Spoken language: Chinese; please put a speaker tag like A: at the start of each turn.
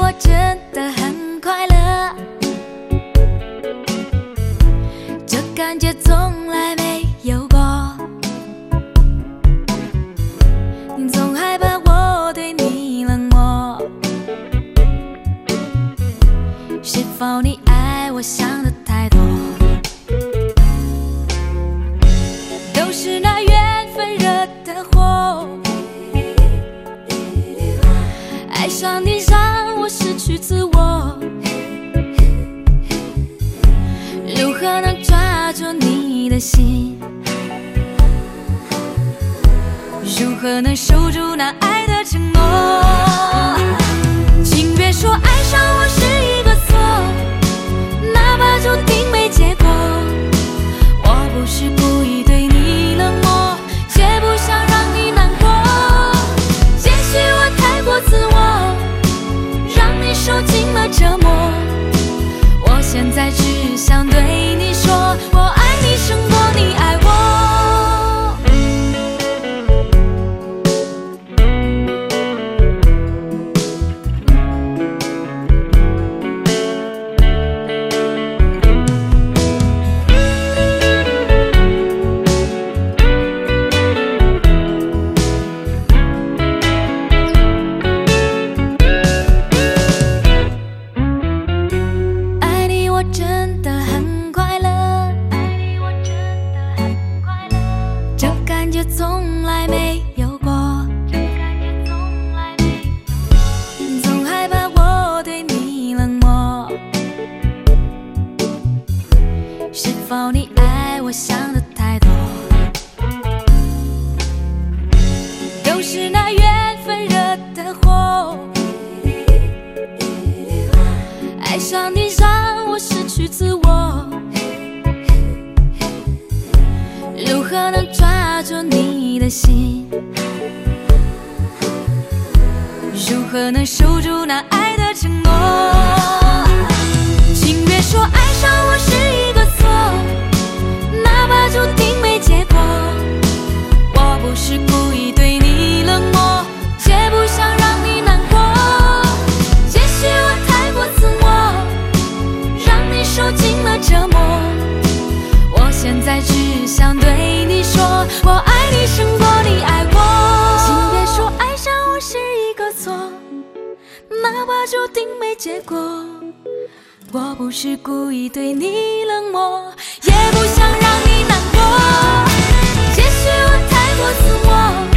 A: 我真的很快乐，这感觉从来没有过。你总害怕我对你冷漠，是否你爱我想的太多？都是那缘分惹的祸，爱上你让我失去自我，如何能抓住你的心？如何能守住那爱的承诺？请别说爱上我是一个错，哪怕注定没结果。我不是故意对你冷漠，也不想让你难过。也许我太过自我，让你受尽了折磨。我现在只想对你说，我爱你胜过你爱我。真的很快乐，这感觉从来没有过。总害怕我对你冷漠，是否你爱我想的太多？都是那缘分惹的祸，爱上你让我失去自我，如何能抓住你的心？如何能守住那爱的承诺？请别说爱上我是一个错，哪怕注定没结果。我不是故意对你冷漠，也不想让你难过。也许我太过自我，让你受尽了折磨。我现在只想对你说，我爱你胜过你爱我。请别说爱上我是一个错，哪怕注定没结果。我不是故意对你冷漠，也不想让你难过。也许我太过自我，